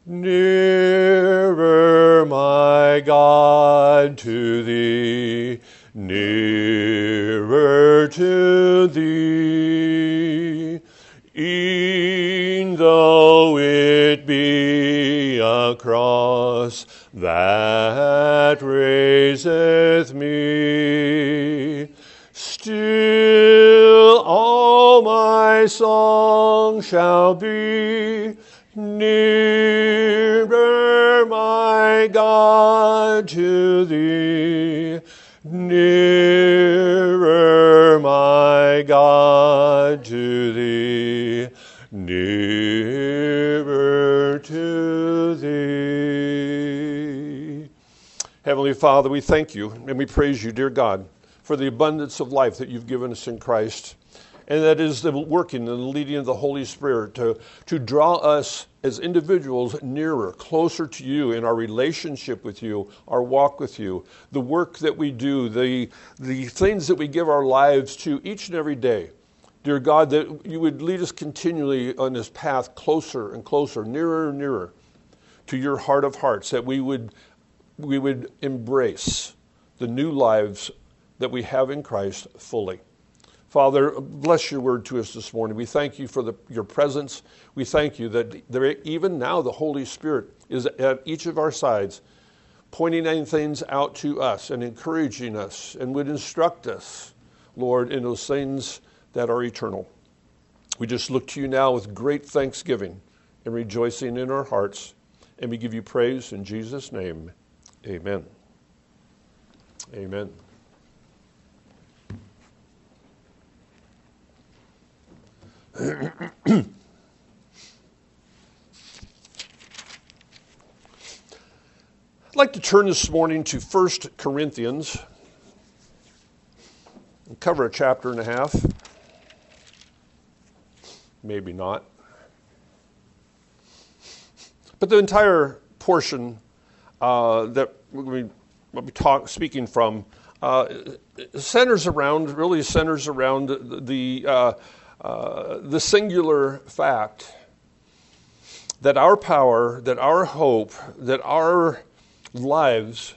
Nearer, my God, to thee, nearer to thee, e'en though it be a cross that raiseth me, still all my song shall be, nearer, my God, to thee, nearer, my God, to thee, nearer to thee. Heavenly Father, we thank you and we praise you, dear God, for the abundance of life that you've given us in Christ. And that is the working and the leading of the Holy Spirit to draw us as individuals nearer, closer to you in our relationship with you, our walk with you, the work that we do, the things that we give our lives to each and every day. Dear God, that you would lead us continually on this path closer and closer, nearer and nearer to your heart of hearts, that we would embrace the new lives that we have in Christ fully. Father, bless your word to us this morning. We thank you for your presence. We thank you that even now the Holy Spirit is at each of our sides, pointing things out to us and encouraging us and would instruct us, Lord, in those things that are eternal. We just look to you now with great thanksgiving and rejoicing in our hearts, and we give you praise in Jesus' name. Amen. Amen. I'd like to turn this morning to 1 Corinthians and cover a chapter and a half. Maybe not. But the entire portion that we'll be speaking from centers around the singular fact that our power, that our hope, that our lives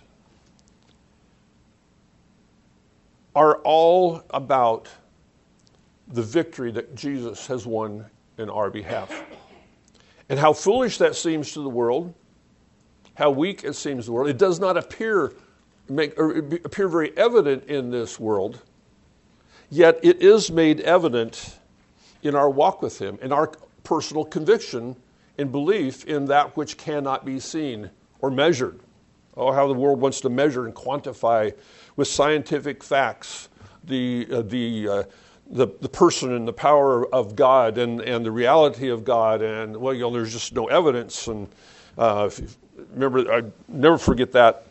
are all about the victory that Jesus has won in our behalf. And how foolish that seems to the world, how weak it seems to the world. It does not appear very evident in this world, yet it is made evident in our walk with him, in our personal conviction and belief in that which cannot be seen or measured. Oh, how the world wants to measure and quantify with scientific facts the person and the power of God and the reality of God. And, well, there's just no evidence. And remember, I never forget that.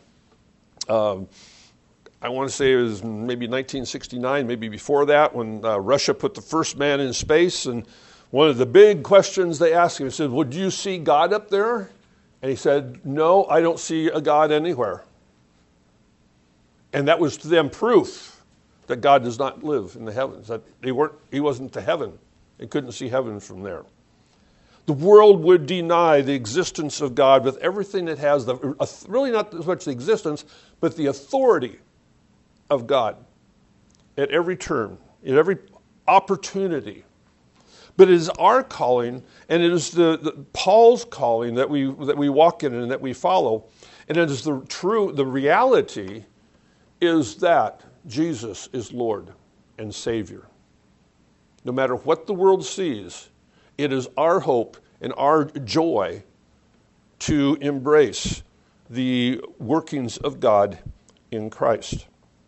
I want to say it was maybe 1969, maybe before that, when Russia put the first man in space. And one of the big questions they asked him, he said, well, do you see God up there? And he said, no, I don't see a God anywhere. And that was to them proof that God does not live in the heavens, that he wasn't to heaven. They couldn't see heaven from there. The world would deny the existence of God with everything it has, really not as much the existence, but the authority of God at every turn, at every opportunity. But it is our calling, and it is the Paul's calling that we walk in and that we follow. And it is the reality is that Jesus is Lord and Savior. No matter what the world sees, it is our hope and our joy to embrace the workings of God in Christ.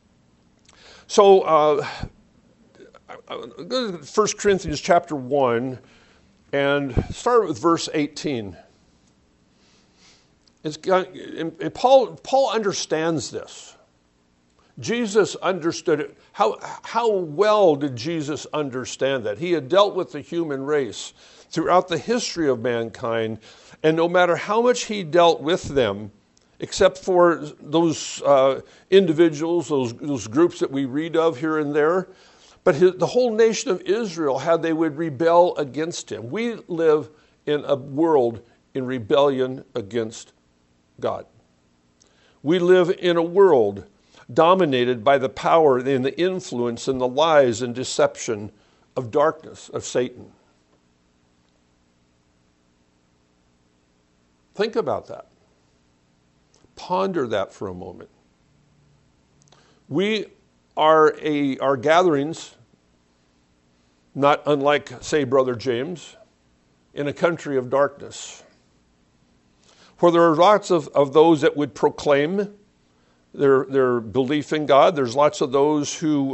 So, 1 Corinthians chapter 1, and start with verse 18. Paul understands this. Jesus understood it. How well did Jesus understand that? He had dealt with the human race throughout the history of mankind, and no matter how much he dealt with them, except for those individuals, those groups that we read of here and there, but the whole nation of Israel, how they would rebel against him. We live in a world in rebellion against God. We live in a world dominated by the power and the influence and the lies and deception of darkness, of Satan. Think about that. Ponder that for a moment. Our gatherings, not unlike, say, Brother James, in a country of darkness, where there are lots of those that would proclaim their belief in God. There's lots of those who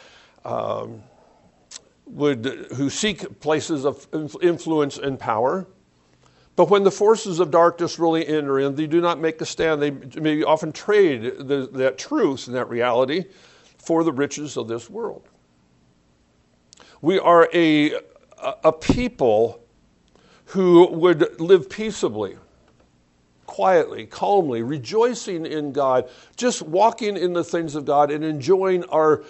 seek places of influence and power. But when the forces of darkness really enter in, they do not make a stand. They may often trade that truth and that reality for the riches of this world. We are a people who would live peaceably, quietly, calmly, rejoicing in God, just walking in the things of God and enjoying our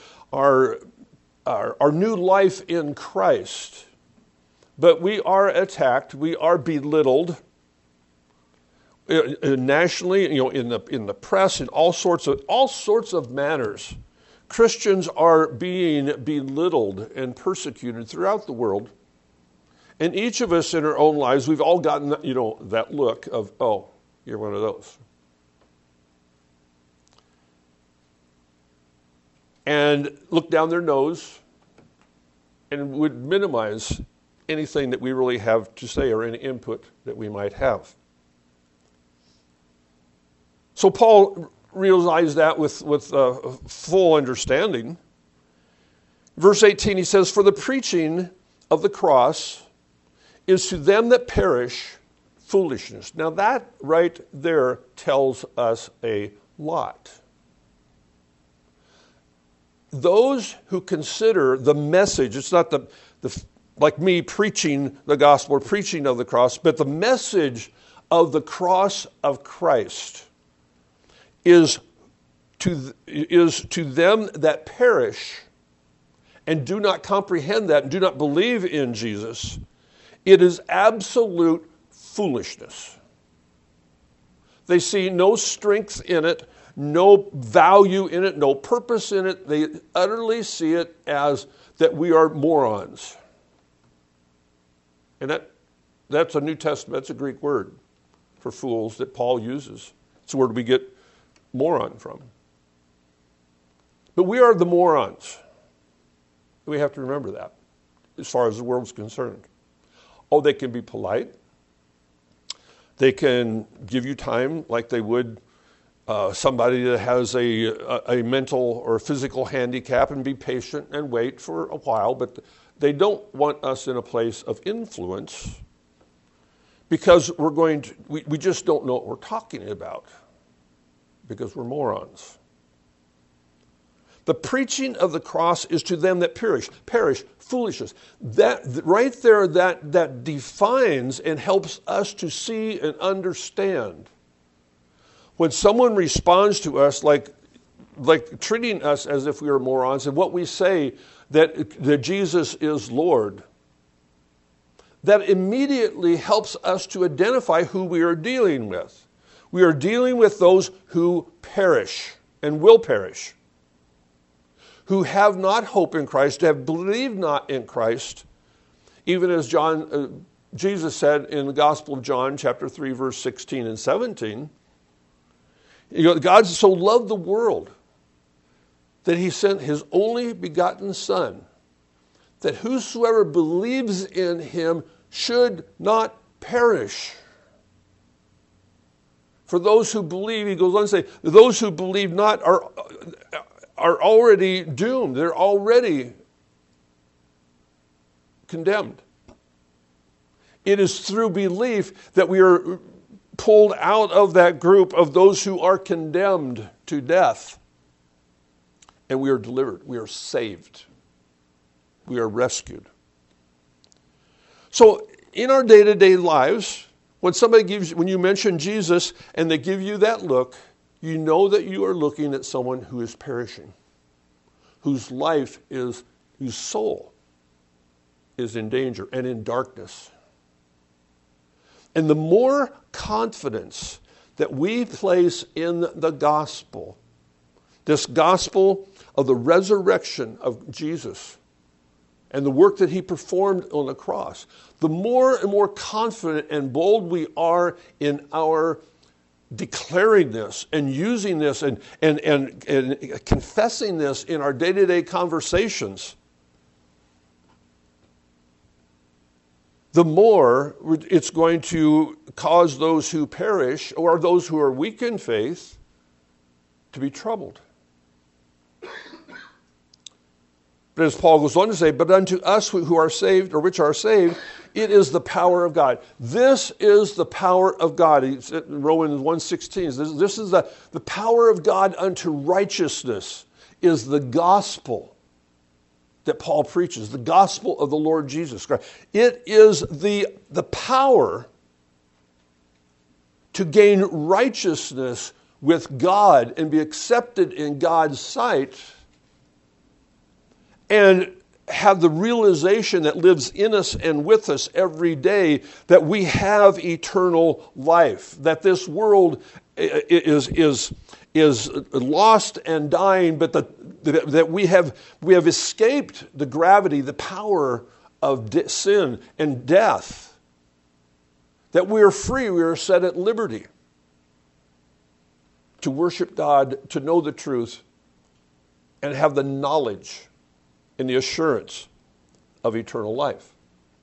new life in Christ. But we are attacked, we are belittled nationally, in the press, in all sorts of manners. Christians are being belittled and persecuted throughout the world. And each of us in our own lives, we've all gotten that look of, oh, you're one of those. And look down their nose and would minimize anything that we really have to say or any input that we might have. So Paul realized that with full understanding. Verse 18, he says, "For the preaching of the cross is to them that perish foolishness." Now that right there tells us a lot. Those who consider the message, it's not the like me preaching the gospel or preaching of the cross, but the message of the cross of Christ is to them that perish and do not comprehend that and do not believe in Jesus. It is absolute foolishness. They see no strength in it, no value in it, no purpose in it. They utterly see it as that we are morons. And that's a New Testament, that's a Greek word for fools that Paul uses. It's where we get moron from. But we are the morons. We have to remember that as far as the world's concerned. Oh, they can be polite. They can give you time like they would somebody that has a mental or physical handicap and be patient and wait for a while, but they don't want us in a place of influence because we just don't know what we're talking about because we're morons. The preaching of the cross is to them that perish, foolishness. That right there, that defines and helps us to see and understand. When someone responds to us like treating us as if we are morons, and what we say that Jesus is Lord, that immediately helps us to identify who we are dealing with. We are dealing with those who perish and will perish, who have not hope in Christ, have believed not in Christ, even as Jesus said in the Gospel of John, chapter 3, verse 16 and 17, God so loved the world that he sent his only begotten Son, that whosoever believes in him should not perish. For those who believe, he goes on to say, those who believe not are already doomed. They're already condemned. It is through belief that we are pulled out of that group of those who are condemned to death. And we are delivered. We are saved. We are rescued. So in our day-to-day lives, when you mention Jesus and they give you that look, you know that you are looking at someone who is perishing, whose soul is in danger and in darkness. And the more confidence that we place in the gospel, this gospel of the resurrection of Jesus and the work that he performed on the cross, the more and more confident and bold we are in our declaring this and using this and confessing this in our day-to-day conversations, the more it's going to cause those who perish or those who are weak in faith to be troubled. But as Paul goes on to say, but unto us who are saved, or which are saved, it is the power of God. This is the power of God. In Romans 1:16, this is the power of God unto righteousness is the gospel that Paul preaches, the gospel of the Lord Jesus Christ. It is the power to gain righteousness with God and be accepted in God's sight and have the realization that lives in us and with us every day that we have eternal life, that this world is lost and dying, but that we have escaped the gravity, the power of sin and death, that we are free, we are set at liberty to worship God, to know the truth, and have the knowledge and the assurance of eternal life.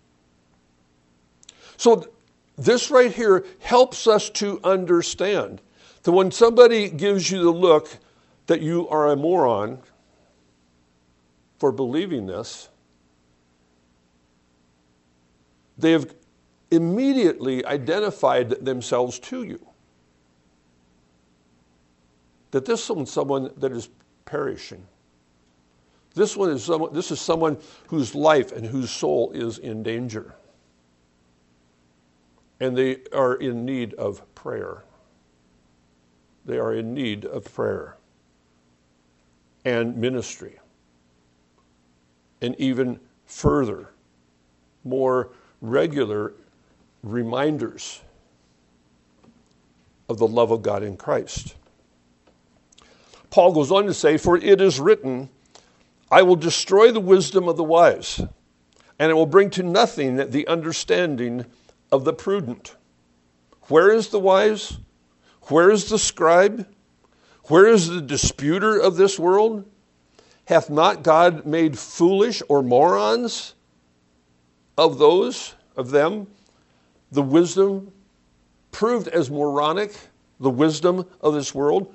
So this right here helps us to understand that when somebody gives you the look that you are a moron for believing this, they have immediately identified themselves to you. That this is someone that is perishing. This is someone whose life and whose soul is in danger. And they are in need of prayer. They are in need of prayer and ministry. And even further, more regular reminders of the love of God in Christ. Paul goes on to say, for it is written, I will destroy the wisdom of the wise, and it will bring to nothing the understanding of the prudent. Where is the wise? Where is the scribe? Where is the disputer of this world? Hath not God made foolish or morons of them, the wisdom proved as moronic, the wisdom of this world?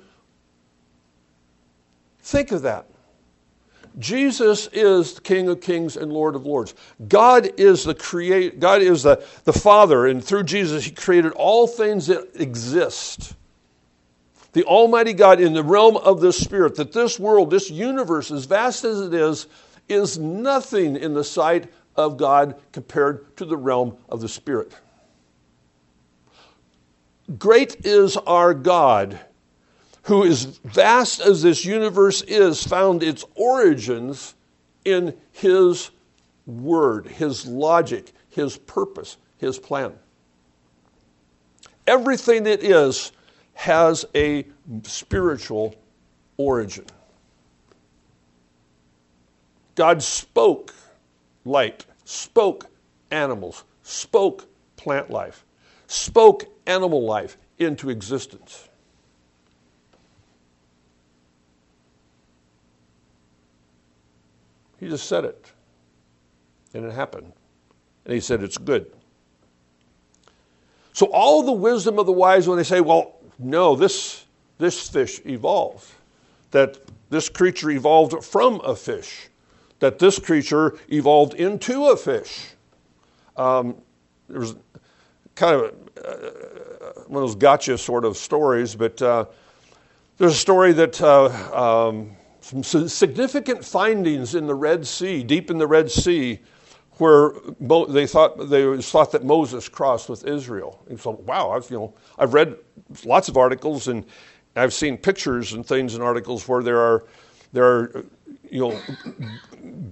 Think of that. Jesus is the King of Kings and Lord of Lords. God is the Father, and through Jesus he created all things that exist. The Almighty God in the realm of the Spirit, that this world, this universe, as vast as it is nothing in the sight of God compared to the realm of the Spirit. Great is our God, who is vast as this universe is, found its origins in his word, his logic, his purpose, his plan. Everything that is has a spiritual origin. God spoke light, spoke animals, spoke plant life, spoke animal life into existence. He just said it, and it happened. And he said, it's good. So all the wisdom of the wise, when they say, well, no, this fish evolved, that this creature evolved from a fish, that this creature evolved into a fish. There was kind of one of those gotcha sort of stories, but there's a story that some significant findings in the Red Sea, deep in the Red Sea, where they thought that Moses crossed with Israel. And so, wow, I've read lots of articles and I've seen pictures and things in articles where there are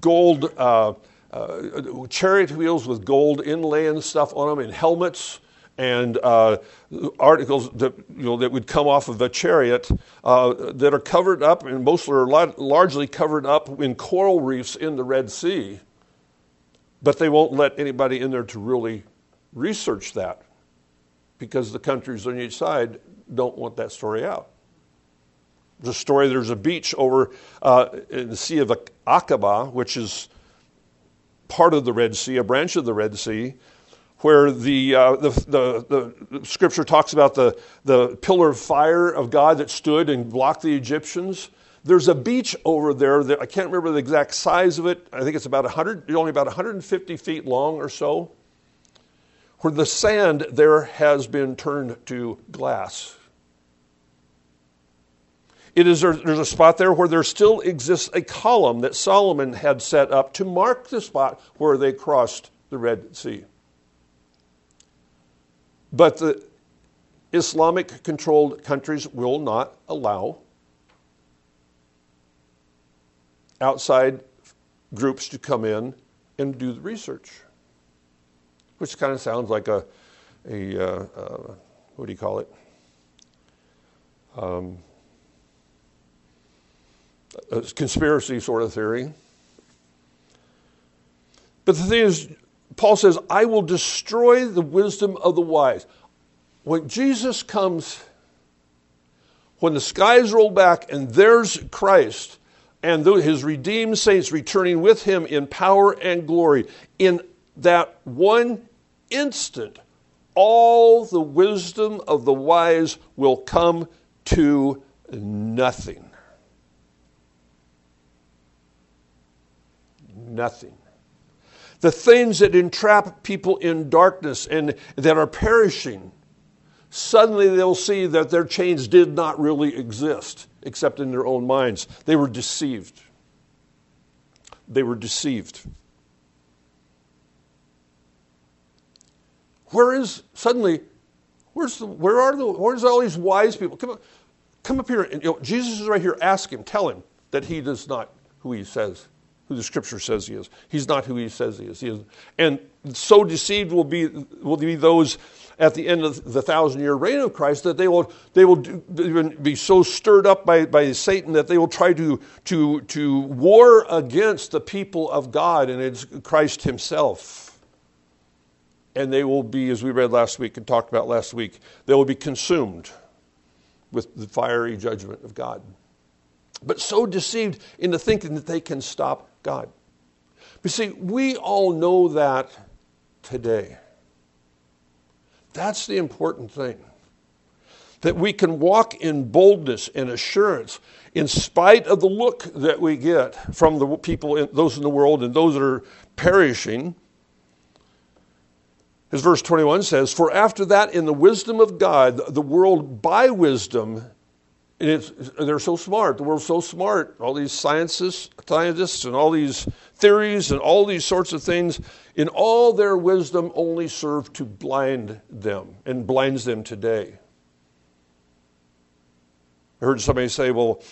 gold chariot wheels with gold inlay and stuff on them, and helmets and articles that that would come off of a chariot that are covered up, and mostly are largely covered up in coral reefs in the Red Sea. But they won't let anybody in there to really research that, because the countries on each side don't want that story out. There's a story, there's a beach over in the Sea of Aqaba, which is part of the Red Sea, a branch of the Red Sea, where the scripture talks about the pillar of fire of God that stood and blocked the Egyptians. There's a beach over there that I can't remember the exact size of it. I think it's only about 150 feet long or so, where the sand there has been turned to glass. There's a spot there where there still exists a column that Solomon had set up to mark the spot where they crossed the Red Sea. But the Islamic-controlled countries will not allow outside groups to come in and do the research, which kind of sounds like a what do you call it? A conspiracy sort of theory. But the thing is, Paul says, I will destroy the wisdom of the wise. When Jesus comes, when the skies roll back and there's Christ and his redeemed saints returning with him in power and glory, in that one instant, all the wisdom of the wise will come to nothing. Nothing. The things that entrap people in darkness and that are perishing, suddenly they'll see that their change did not really exist, except in their own minds. They were deceived. They were deceived. Where's all these wise people? Come up here. And, Jesus is right here. Ask him. Tell him that he is not who he says, who the Scripture says he is. He's not who he says he is. And so deceived will be those at the end of the 1,000-year reign of Christ that they will be so stirred up by Satan that they will try to war against the people of God, and it's Christ himself. And they will be, as we read last week and talked about last week, they will be consumed with the fiery judgment of God. But so deceived into thinking that they can stop God. But see, we all know that today. That's the important thing. That we can walk in boldness and assurance in spite of the look that we get from the people, those in the world and those that are perishing. As verse 21 says, for after that in the wisdom of God, the world by wisdom, and they're so smart, the world's so smart, all these scientists and all these theories and all these sorts of things, in all their wisdom only serve to blind them and blinds them today. I heard somebody say,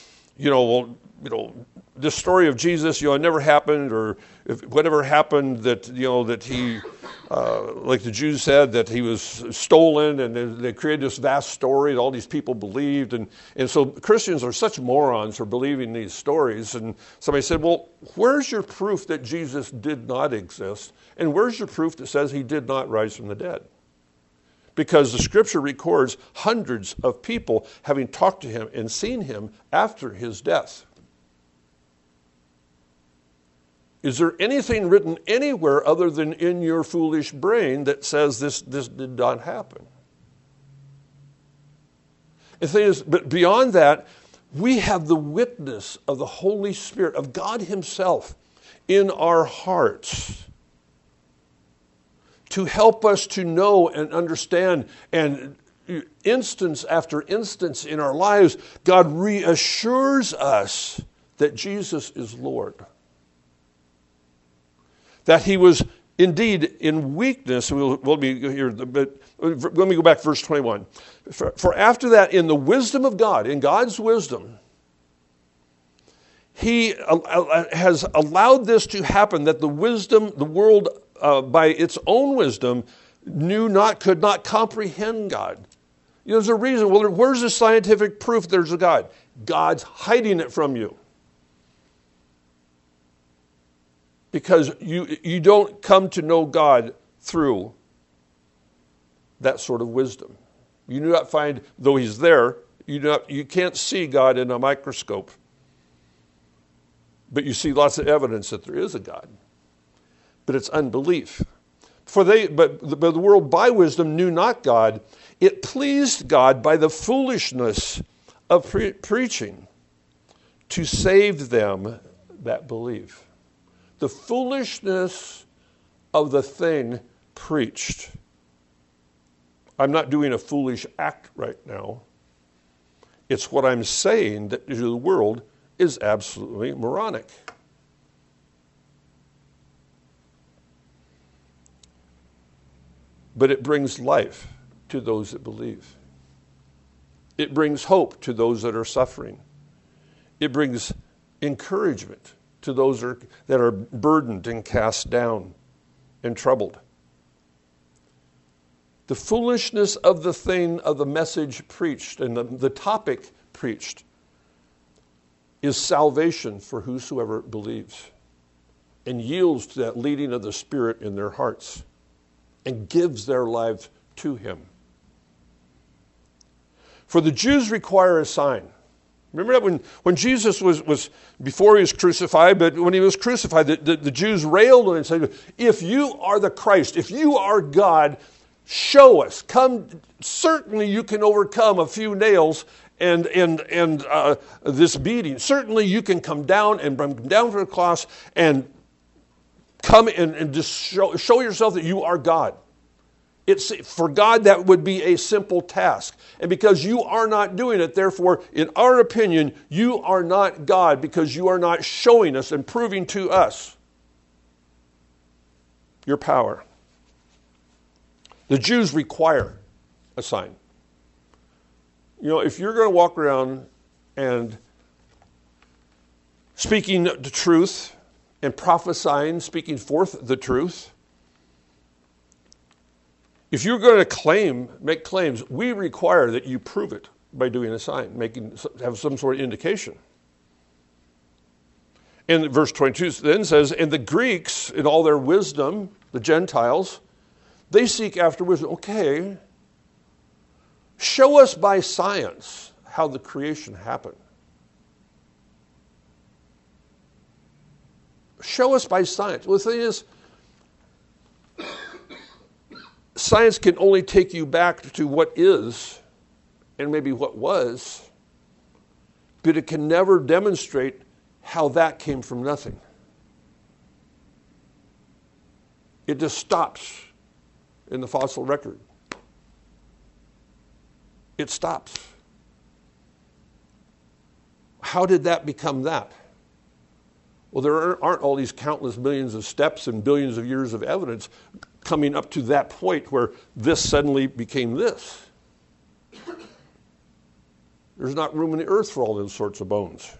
this story of Jesus, it never happened, or if whatever happened that he, like the Jews said, that he was stolen, and they created this vast story that all these people believed, and so Christians are such morons for believing these stories. And somebody said, well, where's your proof that Jesus did not exist, and where's your proof that says he did not rise from the dead? Because the Scripture records hundreds of people having talked to him and seen him after his death. Is there anything written anywhere other than in your foolish brain that says this did not happen? The thing is, but beyond that, we have the witness of the Holy Spirit, of God himself, in our hearts to help us to know and understand, and instance after instance in our lives, God reassures us that Jesus is Lord. That he was indeed in weakness. We'll be here, but let me go back to verse 21. For after that, in the wisdom of God, in God's wisdom, he has allowed this to happen, that the world, by its own wisdom, could not comprehend God. There's a reason. Well, where's the scientific proof there's a God? God's hiding it from you. Because you don't come to know God through that sort of wisdom. You do not find, though he's there, you can't see God in a microscope. But you see lots of evidence that there is a God. But it's unbelief. But the world by wisdom knew not God. It pleased God by the foolishness of preaching to save them that believe. The foolishness of the thing preached. I'm not doing a foolish act right now. It's what I'm saying that to the world is absolutely moronic. But it brings life to those that believe. It brings hope to those that are suffering. It brings encouragement to those that are burdened and cast down and troubled. The foolishness of the thing, of the message preached, and the topic preached, is salvation for whosoever believes and yields to that leading of the Spirit in their hearts and gives their lives to him. For the Jews require a sign. Remember that when Jesus was before he was crucified, but when he was crucified, the Jews railed on him and said, if you are the Christ, if you are God, show us. Come, certainly you can overcome a few nails and this beating. Certainly you can come down and bring down from the cross and come and just show yourself that you are God. For God, that would be a simple task. And because you are not doing it, therefore, in our opinion, you are not God because you are not showing us and proving to us your power. The Jews require a sign. If you're going to walk around and speaking the truth and prophesying, speaking forth the truth, if you're going to make claims, we require that you prove it by doing a sign, have some sort of indication. And verse 22 then says, and the Greeks, in all their wisdom, the Gentiles, they seek after wisdom. Okay, show us by science how the creation happened. Show us by science. Well, the thing is, science can only take you back to what is and maybe what was, but it can never demonstrate how that came from nothing. It just stops in the fossil record. It stops. How did that become that? Well, there aren't all these countless millions of steps and billions of years of evidence coming up to that point where this suddenly became this. There's not room in the earth for all those sorts of bones.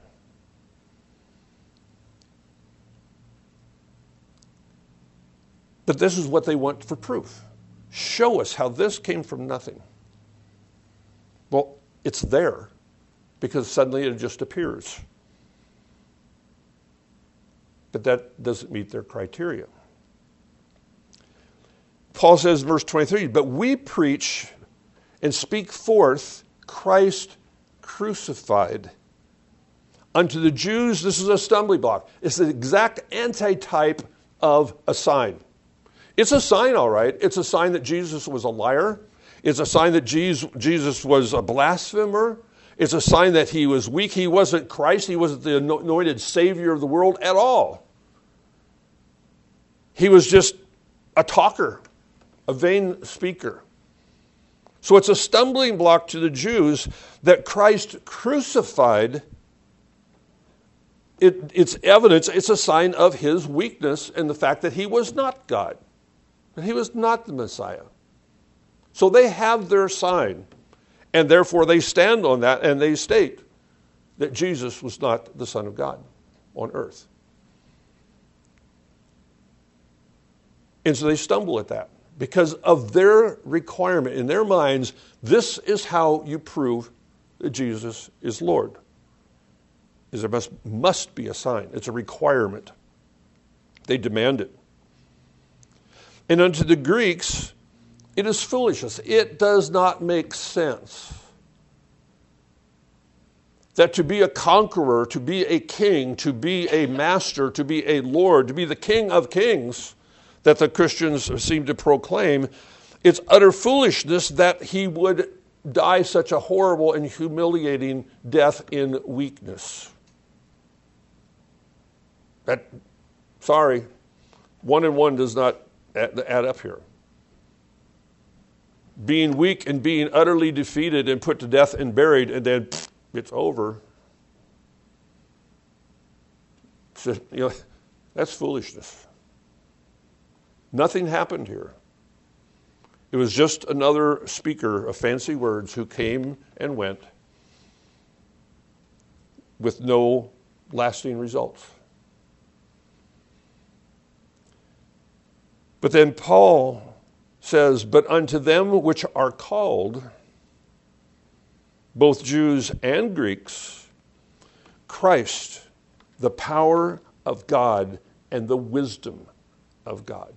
But this is what they want for proof. Show us how this came from nothing. Well, it's there because suddenly it just appears. But that doesn't meet their criteria. Paul says in verse 23, but we preach and speak forth Christ crucified. Unto the Jews, this is a stumbling block. It's the exact antitype of a sign. It's a sign, all right. It's a sign that Jesus was a liar. It's a sign that Jesus was a blasphemer. It's a sign that he was weak. He wasn't Christ. He wasn't the anointed Savior of the world at all. He was just a talker, a vain speaker. So it's a stumbling block to the Jews that Christ crucified. It's evidence, it's a sign of his weakness and the fact that he was not God, that he was not the Messiah. So they have their sign, and therefore they stand on that and they state that Jesus was not the Son of God on earth. And so they stumble at that because of their requirement. In their minds, this is how you prove that Jesus is Lord. There must be a sign. It's a requirement. They demand it. And unto the Greeks, it is foolishness. It does not make sense that to be a conqueror, to be a king, to be a master, to be a Lord, to be the King of Kings that the Christians seem to proclaim, it's utter foolishness that he would die such a horrible and humiliating death in weakness. Sorry, 1 and 1 does not add up here. Being weak and being utterly defeated and put to death and buried, and then it's over. So, that's foolishness. Nothing happened here. It was just another speaker of fancy words who came and went with no lasting results. But then Paul says, but unto them which are called, both Jews and Greeks, Christ, the power of God and the wisdom of God.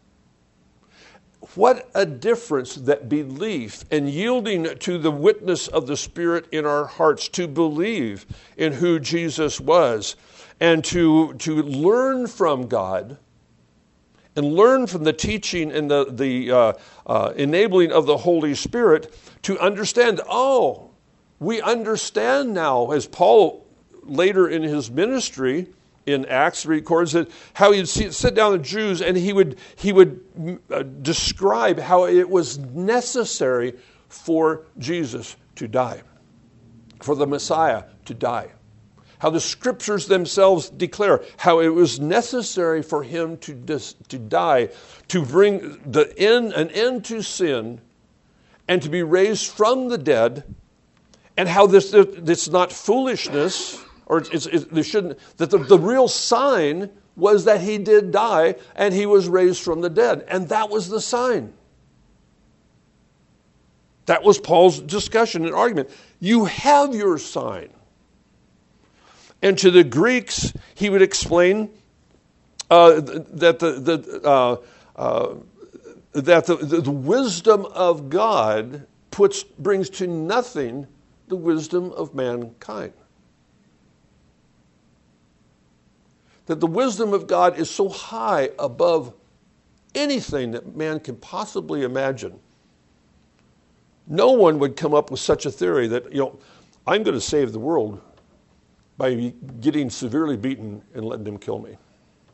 What a difference that belief and yielding to the witness of the Spirit in our hearts to believe in who Jesus was and to learn from God and learn from the teaching and the enabling of the Holy Spirit to understand, we understand now, as Paul later in his ministry in Acts records that how he'd sit down with Jews and he would describe how it was necessary for Jesus to die, for the Messiah to die. How the Scriptures themselves declare how it was necessary for him to die, to bring an end to sin, and to be raised from the dead, and how this not foolishness, or there shouldn't, that the real sign was that he did die and he was raised from the dead, and that was the sign. That was Paul's discussion and argument. You have your sign. And to the Greeks, he would explain that the wisdom of God brings to nothing the wisdom of mankind. That the wisdom of God is so high above anything that man can possibly imagine. No one would come up with such a theory that, I'm going to save the world by getting severely beaten and letting them kill me.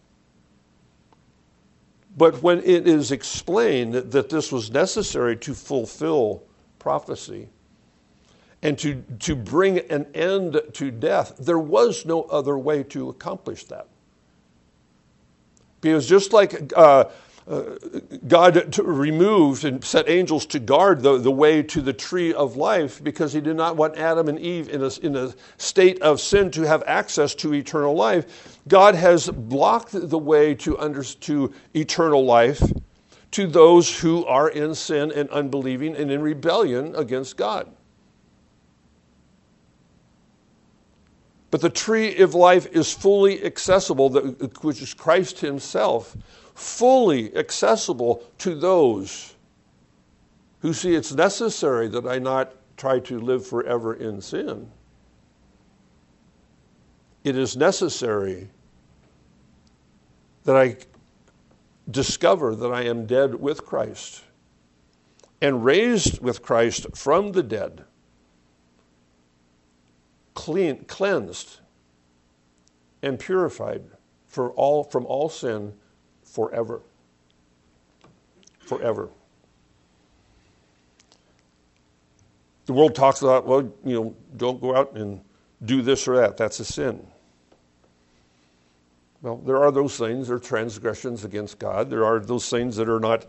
But when it is explained that this was necessary to fulfill prophecy and to bring an end to death, there was no other way to accomplish that. Because just like God removed and set angels to guard the way to the tree of life because he did not want Adam and Eve in a state of sin to have access to eternal life, God has blocked the way to eternal life to those who are in sin and unbelieving and in rebellion against God. But the tree of life is fully accessible, which is Christ himself, fully accessible to those who see it's necessary that I not try to live forever in sin. It is necessary that I discover that I am dead with Christ and raised with Christ from the dead, cleansed and purified from all sin forever. Forever. The world talks about, don't go out and do this or that. That's a sin. Well, there are those things. There are transgressions against God. There are those things that are not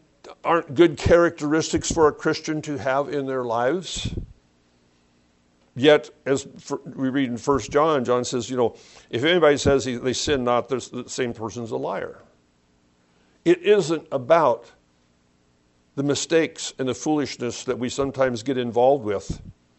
aren't good characteristics for a Christian to have in their lives. Yet, as we read in 1 John, John says, if anybody says they sin not, the same person's a liar. It isn't about the mistakes and the foolishness that we sometimes get involved with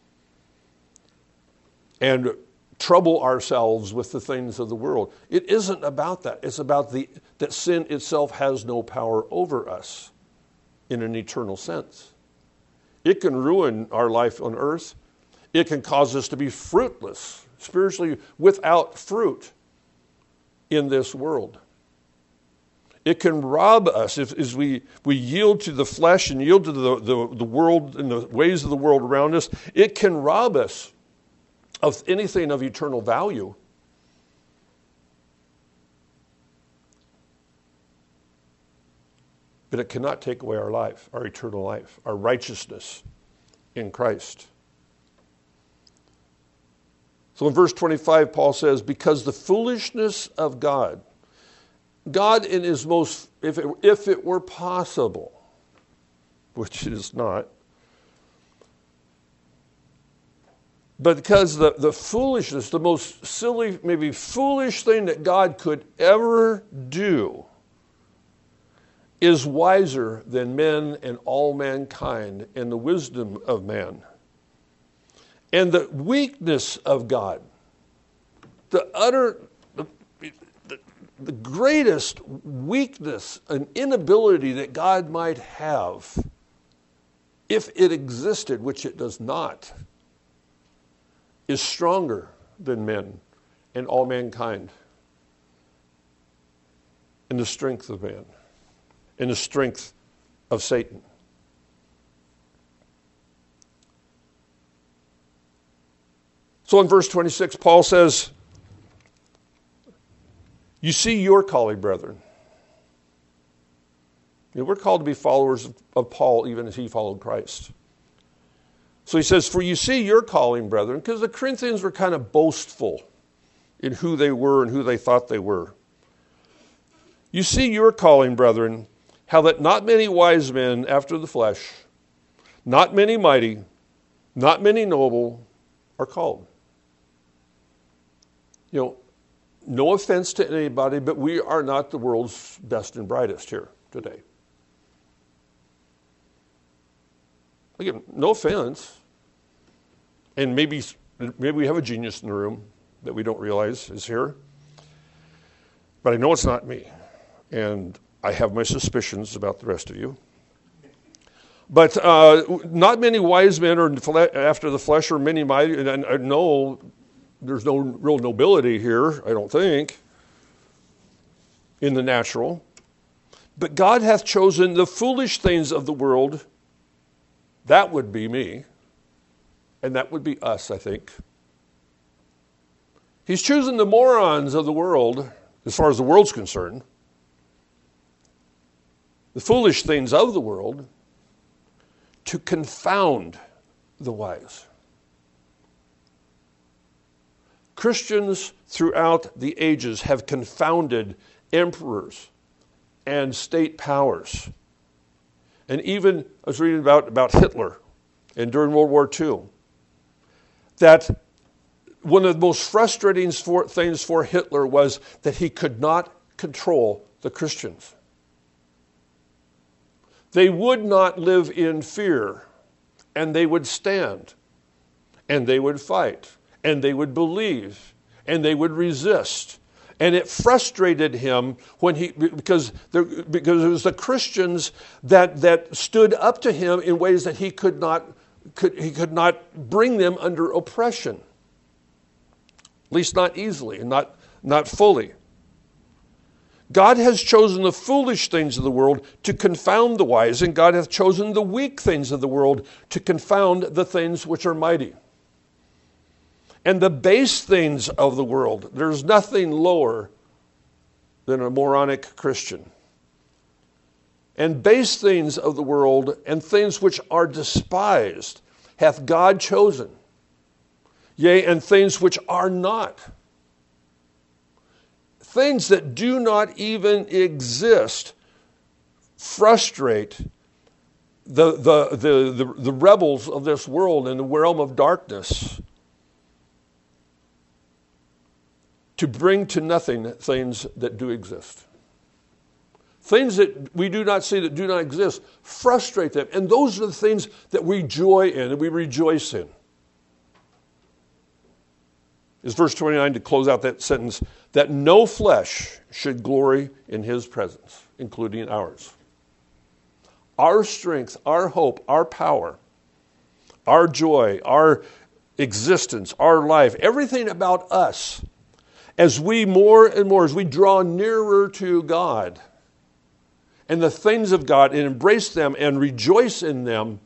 and trouble ourselves with the things of the world. It isn't about that. It's about that sin itself has no power over us in an eternal sense. It can ruin our life on earth. It can cause us to be fruitless, spiritually without fruit in this world. It can rob us as we yield to the flesh and yield to the world and the ways of the world around us. It can rob us of anything of eternal value. But it cannot take away our life, our eternal life, our righteousness in Christ. So in verse 25, Paul says, because the foolishness of God in his most, if it were possible, which it is not, but because the foolishness, the most silly, maybe foolish thing that God could ever do is wiser than men and all mankind and the wisdom of man. And the weakness of God, the greatest weakness and inability that God might have, if it existed, which it does not, is stronger than men and all mankind in the strength of man, in the strength of Satan. So in verse 26, Paul says, you see your calling, brethren. We're called to be followers of Paul even as he followed Christ. So he says, for you see your calling, brethren, because the Corinthians were kind of boastful in who they were and who they thought they were. You see your calling, brethren, how that not many wise men after the flesh, not many mighty, not many noble are called. No offense to anybody, but we are not the world's best and brightest here today. Again, no offense. And maybe we have a genius in the room that we don't realize is here. But I know it's not me. And I have my suspicions about the rest of you. But not many wise men are after the flesh, or many mighty. And I know there's no real nobility here, I don't think, in the natural. But God hath chosen the foolish things of the world. That would be me. And that would be us, I think. He's chosen the morons of the world, as far as the world's concerned, the foolish things of the world, to confound the wise. Christians throughout the ages have confounded emperors and state powers. And even, I was reading about Hitler, and during World War II, that one of the most frustrating things for Hitler was that he could not control the Christians. They would not live in fear, and they would stand, and they would fight, and they would believe, and they would resist. And it frustrated him because it was the Christians that stood up to him in ways that he could not bring them under oppression. At least not easily and not fully. God has chosen the foolish things of the world to confound the wise, and God hath chosen the weak things of the world to confound the things which are mighty. And the base things of the world, there's nothing lower than a moronic Christian. And base things of the world and things which are despised hath God chosen. Yea, and things which are not. Things that do not even exist frustrate the rebels of this world in the realm of darkness to bring to nothing things that do exist. Things that we do not see, that do not exist, frustrate them. And those are the things that we joy in and we rejoice in. Is verse 29 to close out that sentence, that no flesh should glory in his presence, including ours. Our strength, our hope, our power, our joy, our existence, our life, everything about us, as we more and more, as we draw nearer to God and the things of God and embrace them and rejoice in them,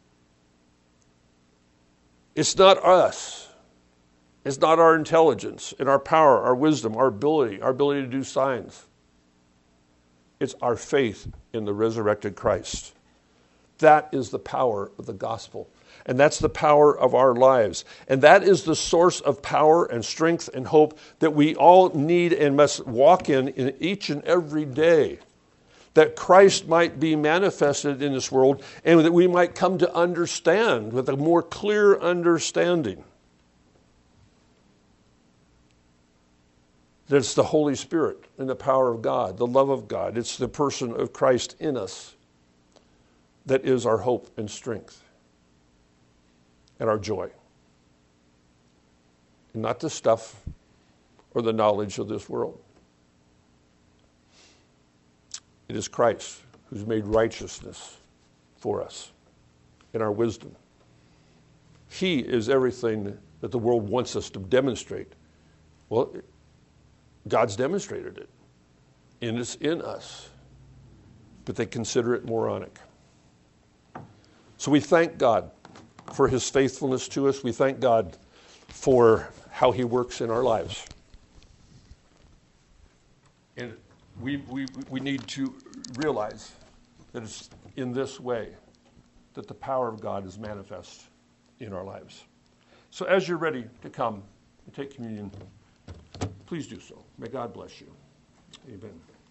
it's not us. It's not our intelligence and our power, our wisdom, our ability to do signs. It's our faith in the resurrected Christ. That is the power of the gospel. And that's the power of our lives. And that is the source of power and strength and hope that we all need and must walk in each and every day. That Christ might be manifested in this world and that we might come to understand with a more clear understanding. That it's the Holy Spirit and the power of God, the love of God. It's the person of Christ in us that is our hope and strength and our joy. And not the stuff or the knowledge of this world. It is Christ who's made righteousness for us in our wisdom. He is everything that the world wants us to demonstrate. Well, God's demonstrated it. And it's in us. But they consider it moronic. So we thank God for his faithfulness to us. We thank God for how he works in our lives. And we need to realize that it's in this way that the power of God is manifest in our lives. So as you're ready to come and take communion, please do so. May God bless you. Amen.